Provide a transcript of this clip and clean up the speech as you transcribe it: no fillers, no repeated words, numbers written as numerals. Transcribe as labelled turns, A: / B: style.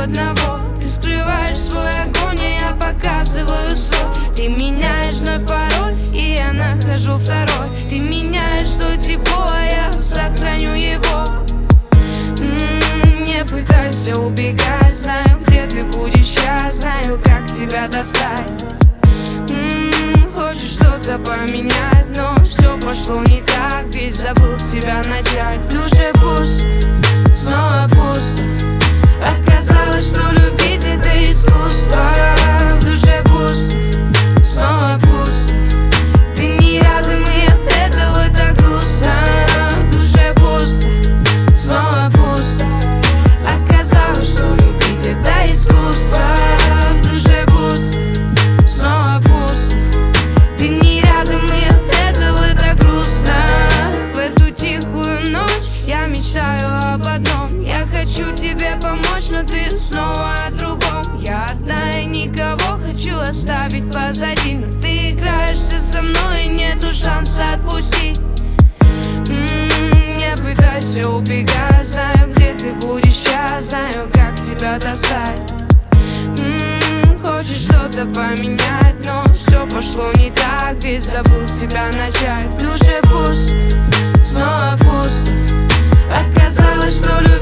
A: одного. Ты скрываешь свой огонь, а я показываю свой. Ты меняешь вновь пароль, и я нахожу второй. Ты меняешь то тепло, а я сохраню его. Не пытайся убегать, знаю, где ты будешь сейчас, знаю, как тебя достать. Хочешь что-то поменять, но все пошло не так, ведь забыл с тебя начать. В душе пусто, снова пусто. Оказалось, что любить это искусство. В душе пусто, снова пусто. Ты не рядом, и от этого так грустно. В душе пусто, снова пусто. Оказалось, что любить это искусство. В душе пусто, снова пусто. Ты не рядом, и от этого так грустно. В эту тихую ночь я мечтаю об одном. Я хочу тебе помочь, но ты снова о другом. Я одна и никого хочу оставить позади, но ты играешься со мной, и нету шанса отпустить. Не пытайся убегать, знаю, где ты будешь сейчас, знаю, как тебя достать. Хочешь что-то поменять, но все пошло не так, ведь забыл с тебя начать. В душе пусто, снова пусто. Оказалось, что